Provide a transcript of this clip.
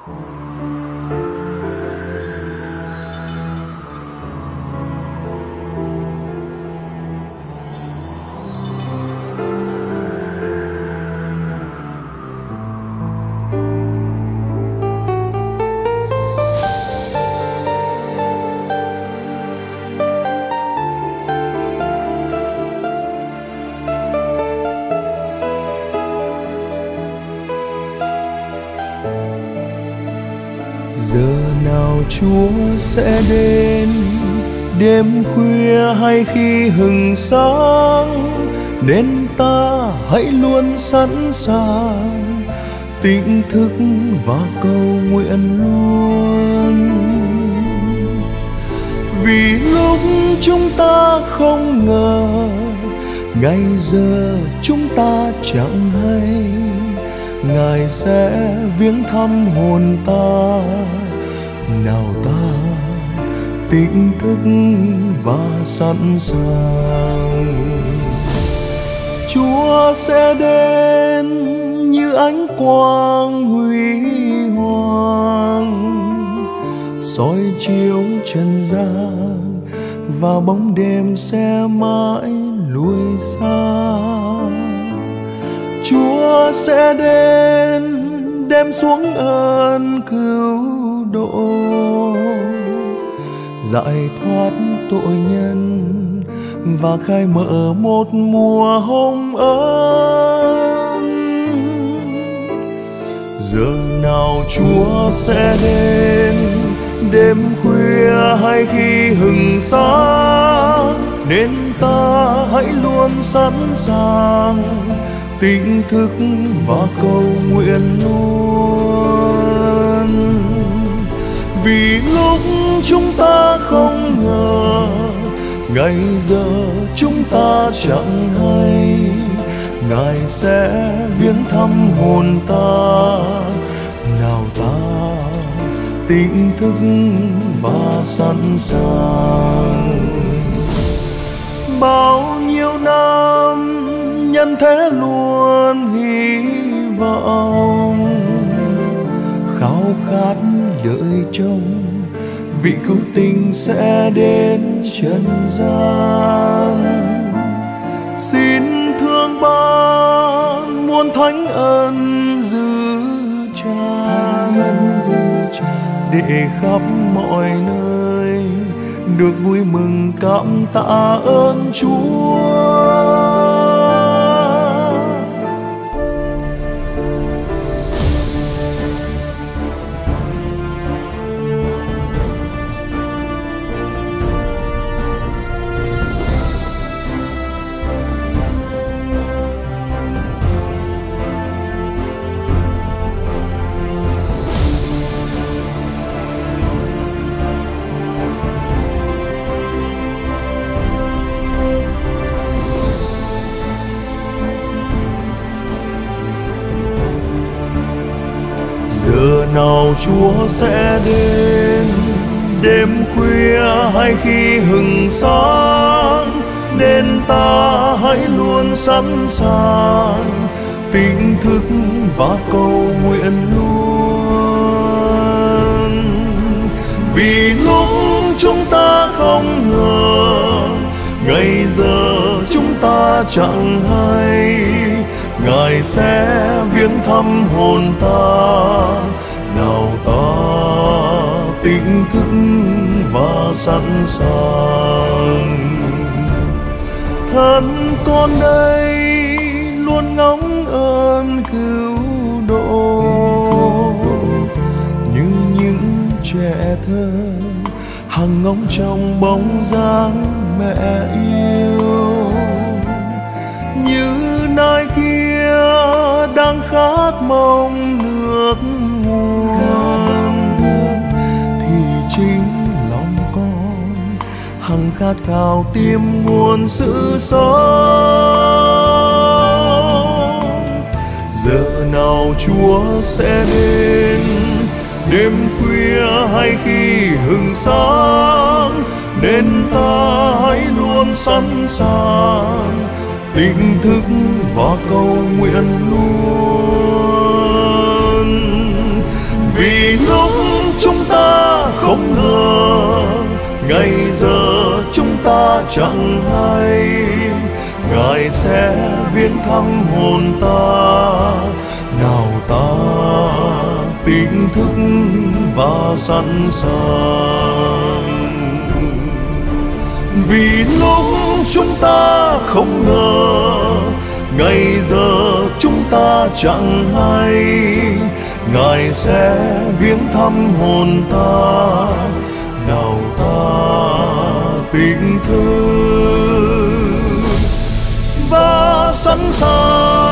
Giờ nào Chúa sẽ đến, đêm khuya hay khi hừng sáng, nên ta hãy luôn sẵn sàng tỉnh thức và cầu nguyện luôn. Vì lúc chúng ta không ngờ, ngày giờ chúng ta chẳng hay, Ngài sẽ viếng thăm hồn ta. Nào ta tỉnh thức và sẵn sàng. Chúa sẽ đến như ánh quang huy hoàng, soi chiếu trần gian, và bóng đêm sẽ mãi lùi xa. Chúa sẽ đến đem xuống ơn cứu độ, giải thoát tội nhân và khai mở một mùa hồng ân. Giờ nào Chúa sẽ đến, đêm khuya hay khi hừng sáng, nên ta hãy luôn sẵn sàng tỉnh thức và cầu nguyện luôn. Vì lúc chúng ta không ngờ, ngày giờ chúng ta chẳng hay, Ngài sẽ viếng thăm hồn ta. Nào ta tỉnh thức và sẵn sàng. Bao nhiêu năm nhân thế luôn hy vọng, khao khát đợi trông vị cứu tinh sẽ đến trần gian. Xin thương ban muôn thánh ân dư tràn, để khắp mọi nơi được vui mừng cảm tạ ơn Chúa. Giờ nào Chúa sẽ đến, đêm khuya hay khi hừng sáng, nên ta hãy luôn sẵn sàng tỉnh thức và cầu nguyện luôn. Vì lúc chúng ta không ngờ, ngày giờ chúng ta chẳng hay, Ngài sẽ viếng thăm hồn ta. Nào ta tỉnh thức và sẵn sàng. Thân con đây luôn ngóng ơn cứu độ, như những trẻ thơ hằng ngóng trong bóng dáng mẹ yêu. Như nai kia đang khát mong nước nguồn, thì chính lòng con hằng khát khao tìm nguồn sự sống. Giờ nào Chúa sẽ đến, đêm khuya hay khi hừng sáng, nên ta hãy luôn sẵn sàng tỉnh thức và cầu nguyện luôn. Vì giờ chúng ta chẳng hay, Ngài sẽ viếng thăm hồn ta. Nào ta tỉnh thức và sẵn sàng, vì lúc chúng ta không ngờ, ngày giờ chúng ta chẳng hay, Ngài sẽ viếng thăm hồn ta. Nào ta tỉnh thức và sẵn sàng.